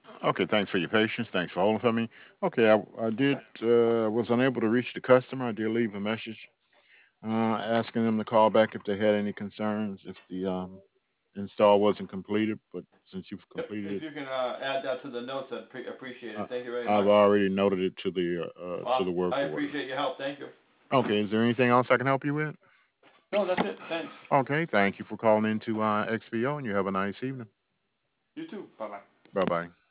Okay, thanks for your patience. Thanks for holding for me. Okay, I did was unable to reach the customer. I did leave a message asking them to call back if they had any concerns if the install wasn't completed. But since you've Yep. completed If it, you can add that to the notes, I'd appreciate uh, it. Thank you very I've much. already noted it to the Well, work I order. appreciate your help. Thank you. Okay, is there anything else I can help you with? No, that's it. Thanks. Okay, thank you for calling into XPO, and you have a nice evening. You too. Bye bye. Bye bye.